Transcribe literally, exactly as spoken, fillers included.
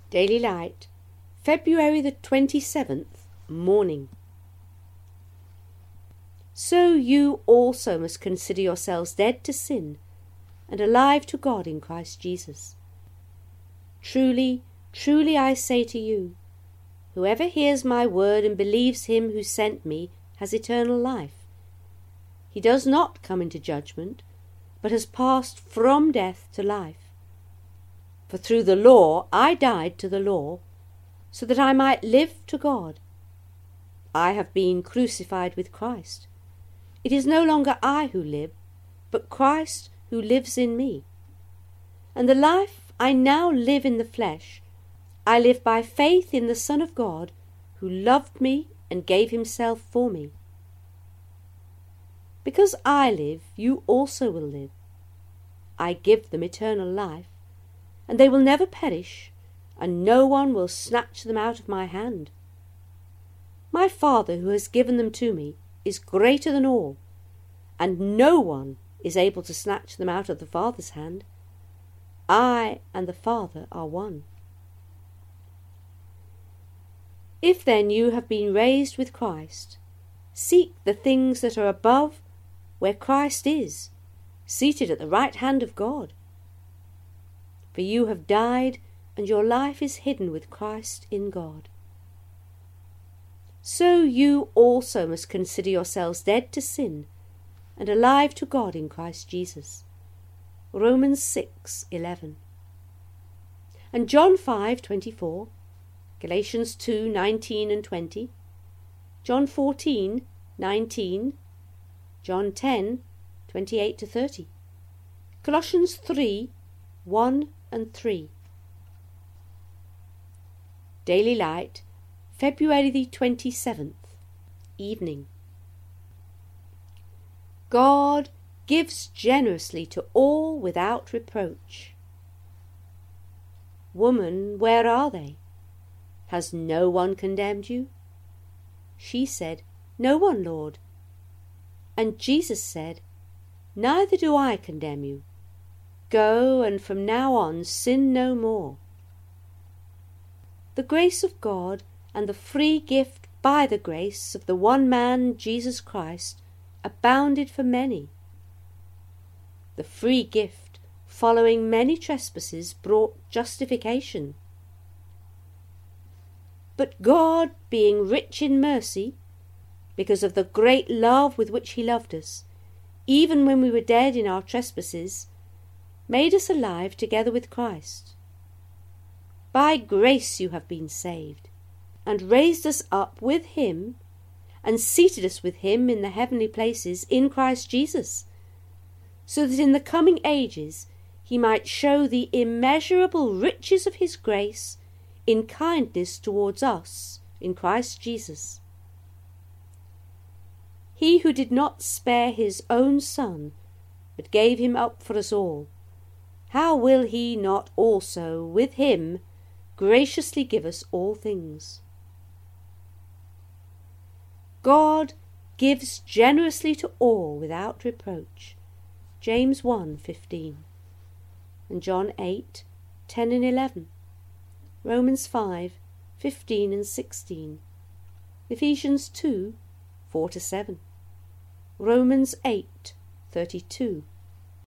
Daily Light, February the twenty-seventh, morning. So you also must consider yourselves dead to sin and alive to God in Christ Jesus. Truly, truly I say to you, whoever hears my word and believes him who sent me has eternal life. He does not come into judgment, but has passed from death to life. For through the law I died to the law, so that I might live to God. I have been crucified with Christ. It is no longer I who live, but Christ who lives in me. And the life I now live in the flesh, I live by faith in the Son of God, who loved me and gave himself for me. Because I live, you also will live. I give them eternal life, and they will never perish, and no one will snatch them out of my hand. My Father, who has given them to me, is greater than all, and no one is able to snatch them out of the Father's hand. I and the Father are one. If then you have been raised with Christ, seek the things that are above, where Christ is, seated at the right hand of God. For you have died, and your life is hidden with Christ in God. So you also must consider yourselves dead to sin, and alive to God in Christ Jesus. Romans six eleven. And John five twenty-four, Galatians two nineteen and twenty, John fourteen nineteen, John ten twenty-eight to thirty, Colossians three one and three. Daily Light, February the twenty-seventh, evening. God gives generously to all without reproach. Woman, where are they? Has no one condemned you? She said, No one, Lord. And Jesus said, Neither do I condemn you. Go, and from now on sin no more. The grace of God and the free gift by the grace of the one man, Jesus Christ, abounded for many. The free gift, following many trespasses, brought justification. But God, being rich in mercy, because of the great love with which he loved us, even when we were dead in our trespasses, made us alive together with Christ. By grace you have been saved, and raised us up with him, and seated us with him in the heavenly places in Christ Jesus, so that in the coming ages he might show the immeasurable riches of his grace in kindness towards us in Christ Jesus. He who did not spare his own Son, but gave him up for us all, how will he not also with him graciously give us all things? God gives generously to all without reproach. James one fifteen, and John eight ten and eleven, Romans five fifteen and sixteen, Ephesians two four to seven, Romans eight thirty-two.